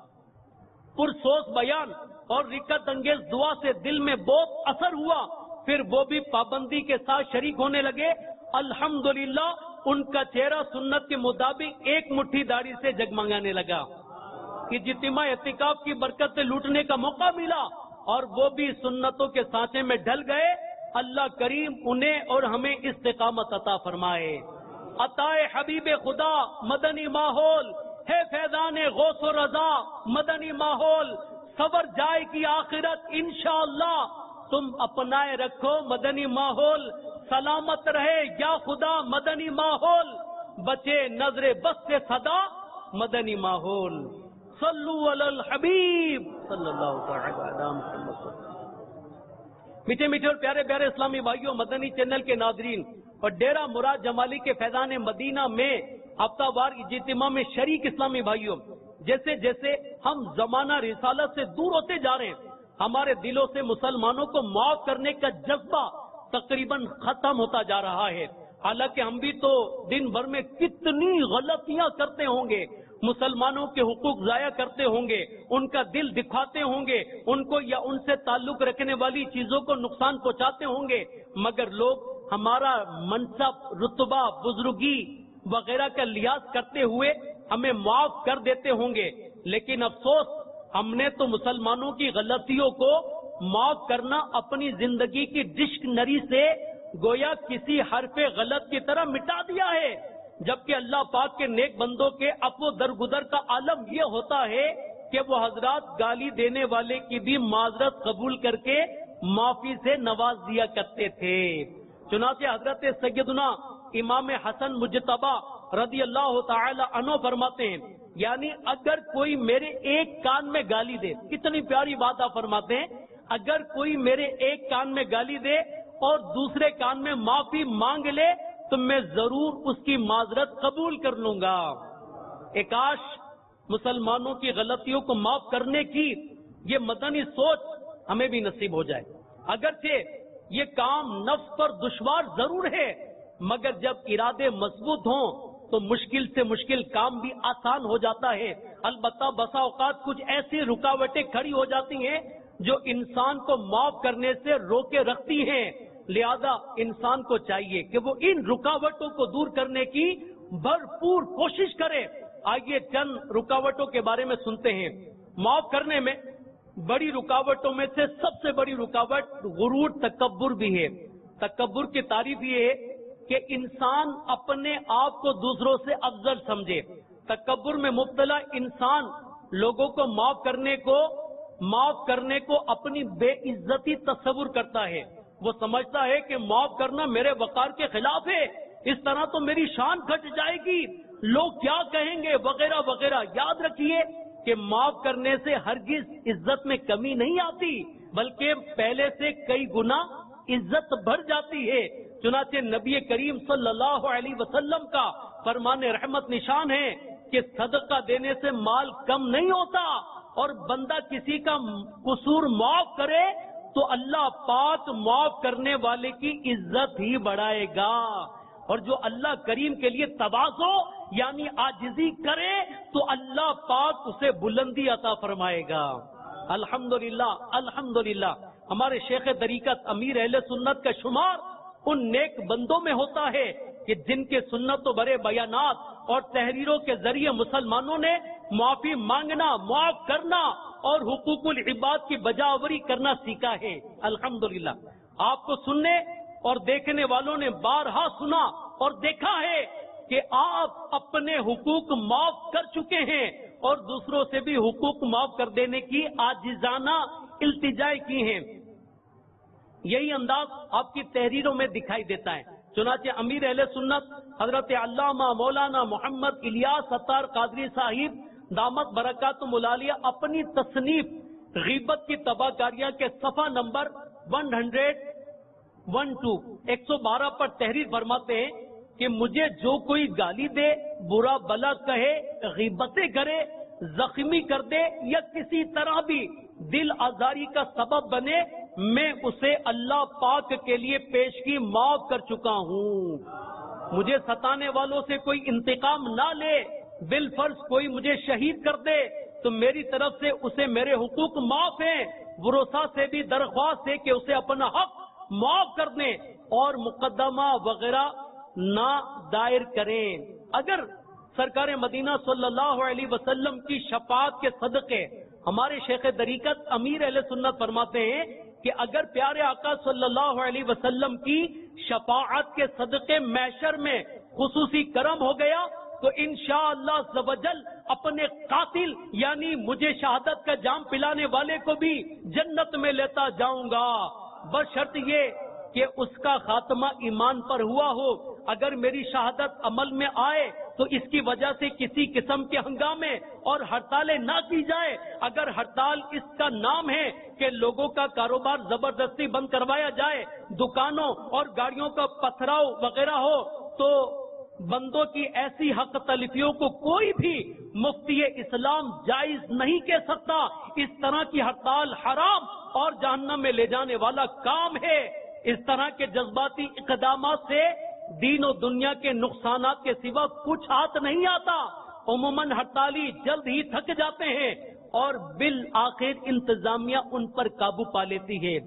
پرسوز بیان اور رکت انگیز دعا سے دل میں بہت اثر ہوا، پھر وہ بھی پابندی کے ساتھ شریک ہونے لگے۔ الحمدللہ ان کا چہرہ سنت کے مطابق ایک مٹھی داڑھی سے جگمگانے لگا۔ اجتماع اعتکاف کی برکت سے لوٹنے کا موقع ملا اور وہ بھی سنتوں کے سانچے میں ڈھل گئے۔ اللہ کریم انہیں اور ہمیں استقامت عطا فرمائے۔ عطائے حبیب خدا مدنی ماحول ہے فیضان غوث و رضا مدنی ماحول، سور جائے کی آخرت انشاءاللہ، تم اپنائے رکھو مدنی ماحول، سلامت رہے یا خدا مدنی ماحول، بچے نظر بس سے صدا مدنی ماحول۔ صلو علی الحبیب صلی اللہ علیہ وسلم۔ میٹھے میٹھے اور پیارے پیارے اسلامی بھائیوں، مدنی چینل کے ناظرین اور ڈیرہ مراد جمالی کے فیضان مدینہ میں ہفتہ وار اجتماع میں شریک اسلامی بھائیوں، جیسے جیسے ہم زمانہ رسالت سے دور ہوتے جا رہے ہیں، ہمارے دلوں سے مسلمانوں کو معاف کرنے کا جذبہ تقریباً ختم ہوتا جا رہا ہے۔ حالانکہ ہم بھی تو دن بھر میں کتنی غلطیاں کرتے ہوں گے، مسلمانوں کے حقوق ضائع کرتے ہوں گے، ان کا دل دکھاتے ہوں گے، ان کو یا ان سے تعلق رکھنے والی چیزوں کو نقصان پہنچاتے ہوں گے، مگر لوگ ہمارا منصب، رتبہ، بزرگی وغیرہ کا لحاظ کرتے ہوئے ہمیں معاف کر دیتے ہوں گے۔ لیکن افسوس، ہم نے تو مسلمانوں کی غلطیوں کو معاف کرنا اپنی زندگی کی ڈکشنری سے گویا کسی حرف غلط کی طرح مٹا دیا ہے، جبکہ اللہ پاک کے نیک بندوں کے عفو درگزر کا عالم یہ ہوتا ہے کہ وہ حضرات گالی دینے والے کی بھی معذرت قبول کر کے معافی سے نواز دیا کرتے تھے۔ چنانچہ حضرت سیدنا امام حسن مجتبی رضی اللہ تعالی عنہ فرماتے ہیں، یعنی اگر کوئی میرے ایک کان میں گالی دے، کتنی پیاری بات آپ فرماتے ہیں، اگر کوئی میرے ایک کان میں گالی دے اور دوسرے کان میں معافی مانگ لے تو میں ضرور اس کی معذرت قبول کر لوں گا۔ ایک کاش مسلمانوں کی غلطیوں کو معاف کرنے کی یہ مدنی سوچ ہمیں بھی نصیب ہو جائے۔ اگرچہ یہ کام نفس پر دشوار ضرور ہے، مگر جب ارادے مضبوط ہوں تو مشکل سے مشکل کام بھی آسان ہو جاتا ہے۔ البتہ بسا اوقات کچھ ایسی رکاوٹیں کھڑی ہو جاتی ہیں جو انسان کو معاف کرنے سے روکے رکھتی ہیں، لہذا انسان کو چاہیے کہ وہ ان رکاوٹوں کو دور کرنے کی بھرپور کوشش کرے۔ آئیے چند رکاوٹوں کے بارے میں سنتے ہیں۔ معاف کرنے میں بڑی رکاوٹوں میں سے سب سے بڑی رکاوٹ غرور، تکبر بھی ہے۔ تکبر کی تعریف یہ ہے کہ انسان اپنے آپ کو دوسروں سے افضل سمجھے۔ تکبر میں مبتلا انسان لوگوں کو معاف کرنے کو معاف کرنے کو اپنی بے عزتی تصور کرتا ہے۔ وہ سمجھتا ہے کہ معاف کرنا میرے وقار کے خلاف ہے، اس طرح تو میری شان گھٹ جائے گی، لوگ کیا کہیں گے وغیرہ وغیرہ۔ یاد رکھیے کہ معاف کرنے سے ہرگز عزت میں کمی نہیں آتی، بلکہ پہلے سے کئی گنا عزت بڑھ جاتی ہے۔ چنانچہ نبی کریم صلی اللہ علیہ وسلم کا فرمان رحمت نشان ہے کہ صدقہ دینے سے مال کم نہیں ہوتا، اور بندہ کسی کا قصور معاف کرے تو اللہ پاک معاف کرنے والے کی عزت ہی بڑھائے گا، اور جو اللہ کریم کے لیے تواضع یعنی عاجزی کرے تو اللہ پاک اسے بلندی عطا فرمائے گا۔ الحمدللہ الحمدللہ ہمارے شیخ طریقت امیر اہل سنت کا شمار ان نیک بندوں میں ہوتا ہے کہ جن کے سنت و برے بیانات اور تحریروں کے ذریعے مسلمانوں نے معافی مانگنا، معاف کرنا اور حقوق العباد کی بجاوری کرنا سیکھا ہے۔ الحمدللہ آپ کو سننے اور دیکھنے والوں نے بارہا سنا اور دیکھا ہے کہ آپ اپنے حقوق معاف کر چکے ہیں اور دوسروں سے بھی حقوق معاف کر دینے کی عاجزانہ التجائے کی ہیں۔ یہی انداز آپ کی تحریروں میں دکھائی دیتا ہے۔ چنانچہ امیر اہل سنت حضرت علامہ مولانا محمد الیاس ستار قادری صاحب دامت برکاتہم العالیہ اپنی تصنیف غیبت کی تباہ کاریاں کے صفحہ number one hundred one two ایک سو بارہ پر تحریر فرماتے ہیں کہ مجھے جو کوئی گالی دے، برا بلا کہے، غیبتیں کرے، زخمی کر دے یا کسی طرح بھی دل آزاری کا سبب بنے، میں اسے اللہ پاک کے لیے پیشگی معاف کر چکا ہوں۔ مجھے ستانے والوں سے کوئی انتقام نہ لے، بالفرض کوئی مجھے شہید کر دے تو میری طرف سے اسے میرے حقوق معاف ہیں، ورثاء سے بھی درخواست ہے کہ اسے اپنا حق معاف کر دیں اور مقدمہ وغیرہ نہ دائر کریں۔ اگر سرکار مدینہ صلی اللہ علیہ وسلم کی شفاعت کے صدقے ہمارے شیخ طریقت امیر اہل سنت فرماتے ہیں کہ اگر پیارے آقا صلی اللہ علیہ وسلم کی شفاعت کے صدقے محشر میں خصوصی کرم ہو گیا تو انشاءاللہ عز و جل اپنے قاتل یعنی مجھے شہادت کا جام پلانے والے کو بھی جنت میں لیتا جاؤں گا، بشرط یہ کہ اس کا خاتمہ ایمان پر ہوا ہو۔ اگر میری شہادت عمل میں آئے تو اس کی وجہ سے کسی قسم کے ہنگامے اور ہڑتالیں نہ کی جائے۔ اگر ہڑتال اس کا نام ہے کہ لوگوں کا کاروبار زبردستی بند کروایا جائے، دکانوں اور گاڑیوں کا پتھراؤ وغیرہ ہو، تو بندوں کی ایسی حق تلفیوں کو کوئی بھی مفتی اسلام جائز نہیں کہہ سکتا۔ اس طرح کی ہڑتال حرام اور جہنم میں لے جانے والا کام ہے۔ اس طرح کے جذباتی اقدامات سے دین و دنیا کے نقصانات کے سوا کچھ ہاتھ نہیں آتا۔ عموماً ہڑتالی جلد ہی تھک جاتے ہیں اور بالآخر انتظامیہ ان پر قابو پا لیتی ہے۔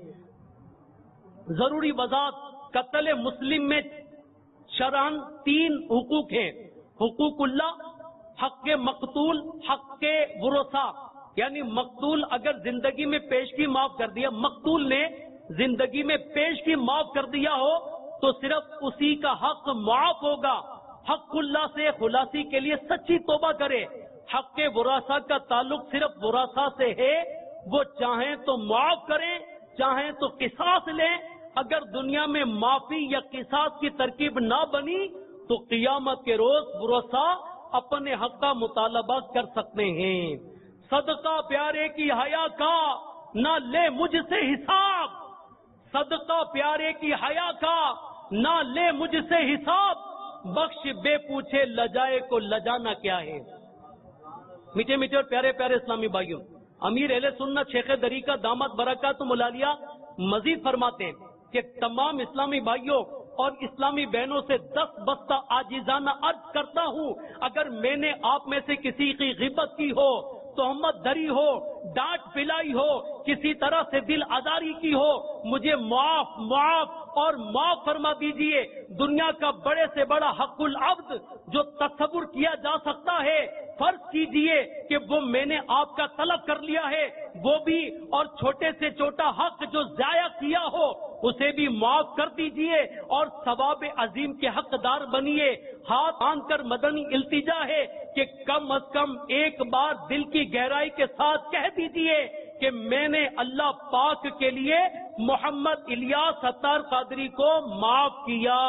ضروری وضاحت، قتل مسلم میں شرعاً تین حقوق ہیں: حقوق اللہ، حق مقتول، حق ورثاء۔ یعنی مقتول اگر زندگی میں پیش کی معاف کر دیا، مقتول نے زندگی میں پیش کی معاف کر دیا ہو تو صرف اسی کا حق معاف ہوگا. حق اللہ سے خلاصی کے لیے سچی توبہ کرے. حق کے ورثہ کا تعلق صرف ورثہ سے ہے، وہ چاہیں تو معاف کریں، چاہیں تو قصاص لیں. اگر دنیا میں معافی یا قصاص کی ترکیب نہ بنی تو قیامت کے روز ورثہ اپنے حق کا مطالبہ کر سکتے ہیں. صدقہ پیارے کی حیا کا، نہ لے مجھ سے حساب. صدقہ پیارے کی حیا کا، نہ لے مجھ سے حساب. بخش بے پوچھے لجائے کو لجانا کیا ہے. میٹھے میٹھے اور پیارے پیارے اسلامی بھائیوں، امیر اہل سنت شیخ طریقہ دامت برکاتہم العالیہ مزید فرماتے ہیں کہ تمام اسلامی بھائیوں اور اسلامی بہنوں سے دس بستہ عاجزانہ عرض کرتا ہوں، اگر میں نے آپ میں سے کسی کی غیبت کی ہو، تہمت دری ہو، ڈانٹ پلائی ہو، کسی طرح سے دل آزاری کی ہو، مجھے معاف معاف اور معاف فرما دیجئے. دنیا کا بڑے سے بڑا حق العبد جو تصور کیا جا سکتا ہے، فرض کیجئے کہ وہ میں نے آپ کا طلب کر لیا ہے، وہ بھی، اور چھوٹے سے چھوٹا حق جو ضائع کیا ہو اسے بھی معاف کر دیجئے اور ثواب عظیم کے حقدار بنیے. ہاتھ باندھ کر مدنی التجا ہے کہ کم از کم ایک بار دل کی گہرائی کے ساتھ کہہ دیجئے کہ میں نے اللہ پاک کے لیے محمد الیاس ستار قادری کو معاف کیا.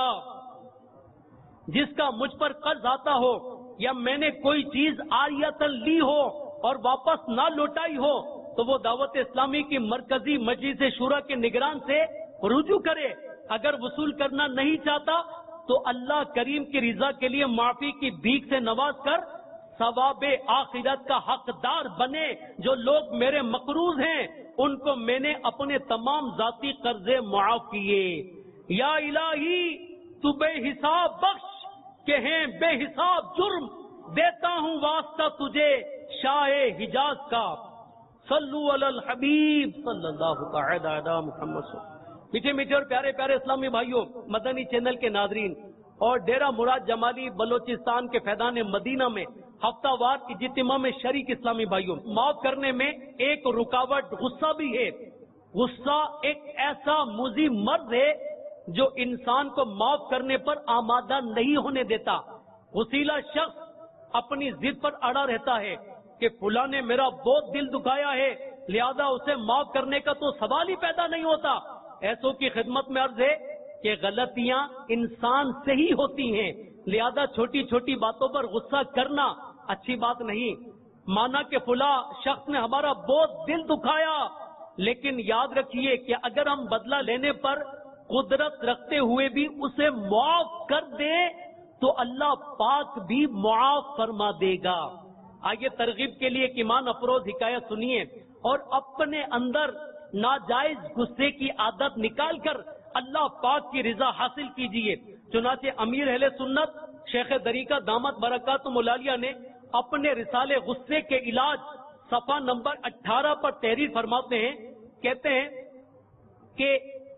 جس کا مجھ پر قرض آتا ہو یا میں نے کوئی چیز عاریۃً لی ہو اور واپس نہ لوٹائی ہو تو وہ دعوت اسلامی کی مرکزی مجلس شورا کے نگران سے رجوع کرے. اگر وصول کرنا نہیں چاہتا تو اللہ کریم کی رضا کے لیے معافی کی بھیک سے نواز کر ثواب آخرت کا حقدار بنے. جو لوگ میرے مقروض ہیں ان کو میں نے اپنے تمام ذاتی قرضے معاف کیے. یا الہی تو بے حساب بخش کہ ہیں بے حساب جرم، دیتا ہوں واسطہ تجھے شاہ حجاز کا. صلو علی الحبیب صلی اللہ تعالی علی محمد صلی اللہ. میٹھے میٹھے اور پیارے پیارے اسلامی بھائیوں، مدنی چینل کے ناظرین اور ڈیرہ مراد جمالی بلوچستان کے فیضان مدینہ میں ہفتہ وار اجتماع میں شریک اسلامی بھائیوں، معاف کرنے میں ایک رکاوٹ غصہ بھی ہے. غصہ ایک ایسا موذی مرض ہے جو انسان کو معاف کرنے پر آمادہ نہیں ہونے دیتا. غصیلا شخص اپنی ضد پر اڑا رہتا ہے کہ فلاں نے میرا بہت دل دکھایا ہے، لہذا اسے معاف کرنے کا تو سوال ہی پیدا نہیں ہوتا. ایسوں کی خدمت میں عرض ہے کہ غلطیاں انسان سے ہی ہوتی ہیں، لہذا چھوٹی چھوٹی باتوں پر غصہ کرنا اچھی بات نہیں. مانا کہ فلاں شخص نے ہمارا بہت دل دکھایا، لیکن یاد رکھیے کہ اگر ہم بدلہ لینے پر قدرت رکھتے ہوئے بھی اسے معاف کر دیں تو اللہ پاک بھی معاف فرما دے گا. آئیے ترغیب کے لیے ایک ایمان افروز حکایت سنیے اور اپنے اندر ناجائز غصے کی عادت نکال کر اللہ پاک کی رضا حاصل کیجیے. چنانچہ امیر اہل سنت شیخ طریقہ دامت برکاتہم العالیہ نے اپنے رسالے غصے کے علاج صفحہ نمبر اٹھارہ پر تحریر فرماتے ہیں، کہتے ہیں کہ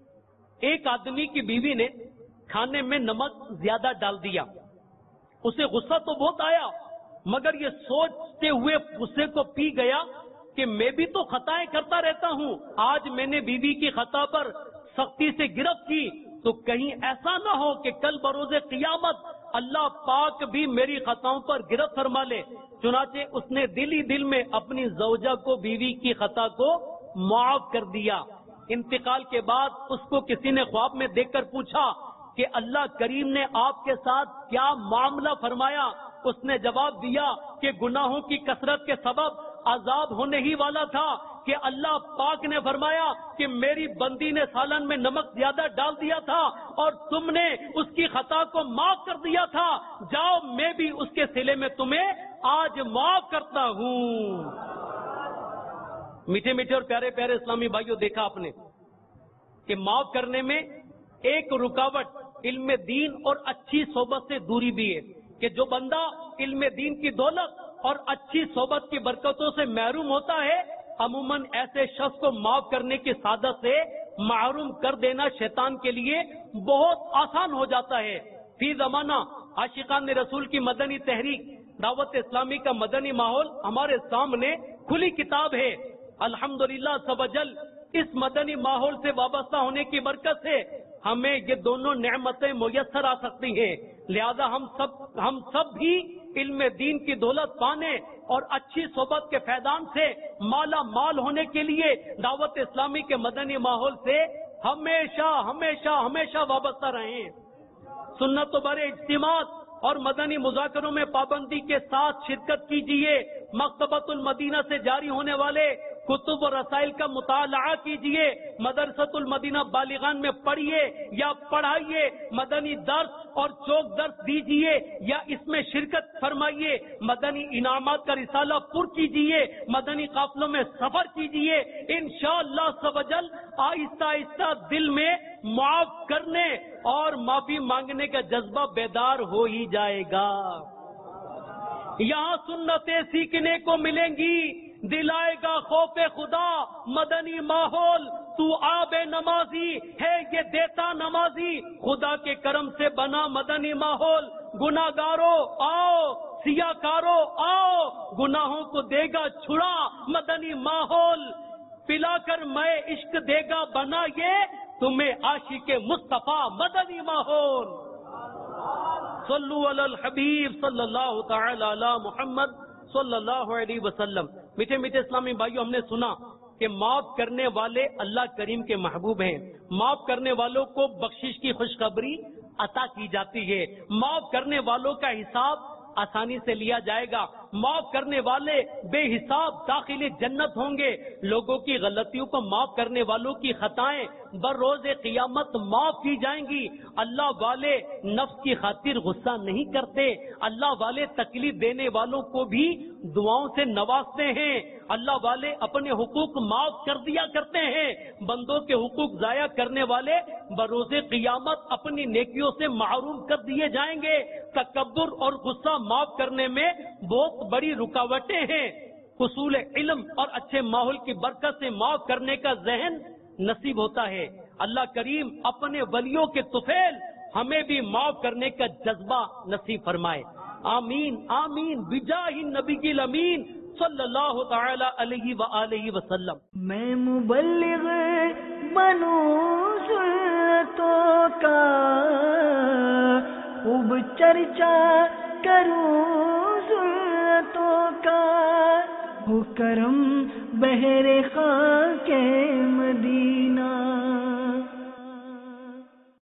ایک آدمی کی بیوی نے کھانے میں نمک زیادہ ڈال دیا. اسے غصہ تو بہت آیا مگر یہ سوچتے ہوئے غصے کو پی گیا کہ میں بھی تو خطائیں کرتا رہتا ہوں، آج میں نے بیوی کی خطا پر سختی سے گرفت کی تو کہیں ایسا نہ ہو کہ کل بروز قیامت اللہ پاک بھی میری خطاؤں پر گرفت فرما لے. چنانچہ اس نے دل ہی دل میں اپنی زوجہ کو بیوی کی خطا کو معاف کر دیا. انتقال کے بعد اس کو کسی نے خواب میں دیکھ کر پوچھا کہ اللہ کریم نے آپ کے ساتھ کیا معاملہ فرمایا؟ اس نے جواب دیا کہ گناہوں کی کثرت کے سبب عذاب ہونے ہی والا تھا کہ اللہ پاک نے فرمایا کہ میری بندی نے سالن میں نمک زیادہ ڈال دیا تھا اور تم نے اس کی خطا کو معاف کر دیا تھا، جاؤ میں بھی اس کے صلے میں تمہیں آج معاف کرتا ہوں. میٹھے میٹھے اور پیارے پیارے اسلامی بھائیوں، دیکھا آپ نے کہ معاف کرنے میں ایک رکاوٹ علم دین اور اچھی صحبت سے دوری بھی ہے کہ جو بندہ علم دین کی دولت اور اچھی صحبت کی برکتوں سے محروم ہوتا ہے، عموماً ایسے شخص کو معاف کرنے کی سعادت سے محروم کر دینا شیطان کے لیے بہت آسان ہو جاتا ہے. فی زمانہ عاشقان رسول کی مدنی تحریک دعوت اسلامی کا مدنی ماحول ہمارے سامنے کھلی کتاب ہے. الحمدللہ سبجل اس مدنی ماحول سے وابستہ ہونے کی برکت سے ہمیں یہ دونوں نعمتیں میسر آ سکتی ہیں. لہذا ہم سب ہم سب بھی علم دین کی دولت پانے اور اچھی صحبت کے فیضان سے مالا مال ہونے کے لیے دعوت اسلامی کے مدنی ماحول سے ہمیشہ ہمیشہ ہمیشہ وابستہ رہیں. سنت و بر اجتماعات اور مدنی مذاکروں میں پابندی کے ساتھ شرکت کیجیے. مکتبۃ المدینہ سے جاری ہونے والے کتب و رسائل کا مطالعہ کیجیے. مدرسۃ المدینہ بالغان میں پڑھیے یا پڑھائیے. مدنی درس اور چوک درس دیجیے یا اس میں شرکت فرمائیے. مدنی انعامات کا رسالہ پر کیجیے. مدنی قافلوں میں سفر کیجیے. انشاءاللہ سبجل آہستہ آہستہ دل میں معاف کرنے اور معافی مانگنے کا جذبہ بیدار ہو ہی جائے گا. یہاں سنتیں سیکھنے کو ملیں گی. دلائے گا خوف خدا مدنی ماحول. تو آب نمازی ہے یہ دیتا نمازی. خدا کے کرم سے بنا مدنی ماحول. گناہگارو آؤ, سیاہ کارو آؤ, گناہوں کو دے گا چھڑا مدنی ماحول. پلا کر میں عشق دے گا بنا یہ تمہیں عاشق مصطفیٰ مدنی ماحول. صلو علی الحبیب صلی اللہ تعالی علی محمد صلی اللہ علیہ وسلم. میٹھے میٹھے اسلامی بھائیوں, ہم نے سنا کہ معاف کرنے والے اللہ کریم کے محبوب ہیں. معاف کرنے والوں کو بخشش کی خوشخبری عطا کی جاتی ہے. معاف کرنے والوں کا حساب آسانی سے لیا جائے گا. معاف کرنے والے بے حساب داخل جنت ہوں گے. لوگوں کی غلطیوں کو معاف کرنے والوں کی خطائیں بروز قیامت معاف کی جائیں گی. اللہ والے نفس کی خاطر غصہ نہیں کرتے. اللہ والے تکلیف دینے والوں کو بھی دعاؤں سے نوازتے ہیں. اللہ والے اپنے حقوق معاف کر دیا کرتے ہیں. بندوں کے حقوق ضائع کرنے والے بروز قیامت اپنی نیکیوں سے محروم کر دیے جائیں گے. تکبر اور غصہ معاف کرنے میں بہت بڑی رکاوٹیں ہیں. حصول علم اور اچھے ماحول کی برکت سے معاف کرنے کا ذہن نصیب ہوتا ہے. اللہ کریم اپنے ولیوں کے طفیل ہمیں بھی معاف کرنے کا جذبہ نصیب فرمائے. آمین آمین بجاہ النبی الامین صلی اللہ تعالی علیہ وآلہ وسلم. میں مبلغ بنوں سنتوں کا خوب چرچا کروں سنتوں کا. ہو کرم بہر خاک مدینہ.